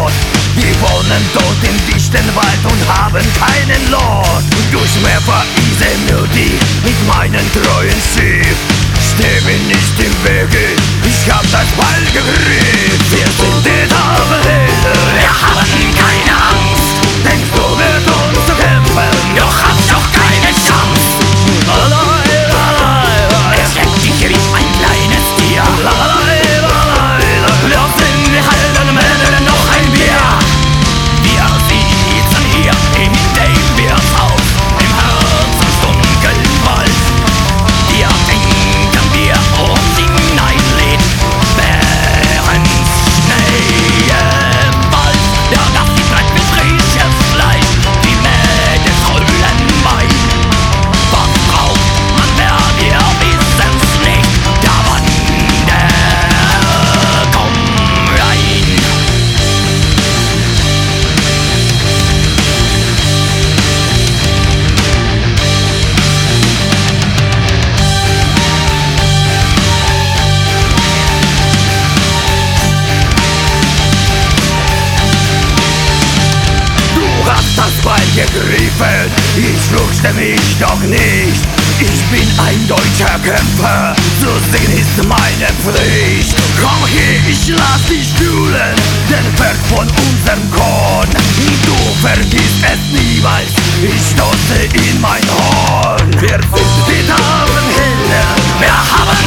Tod. Die wohnen dort im dichten Wald und haben keinen Lot. Durch Meer vereisen nur die mit meinen treuen Schiff. Steh mir nicht im Wege, ich hab das Ball gegriffen. Wir sind die Tafelhelden, wir haben keine Angst. Denkst du, wird uns zu kämpfen, doch hast doch keine Chance. Es schreckt dich wie ein kleines Tier. Wir sind die Heldenmänner, noch ein Bier. Wir sitzen hier in dem Wirtshaus, im herzensdunklen Wald. Wir trinken Bier und singen ein Lied, während Schnee im Wald. Der Gast treibt mit frisches Fleisch, die Mädels rollen bei. Was braucht man mehr, wir wissen's nicht. Der Wander, komm rein. Du hast das Beil gegriffen, ich fürchte mich doch nicht. Ich bin ein deutscher Kämpfer, zu singen ist meine Pflicht. Komm her, ich lass dich fühlen, den Wert von unserem Korn. Du vergisst es niemals, ich stoße in mein Horn. Wir sind die Tafelhelden, wir haben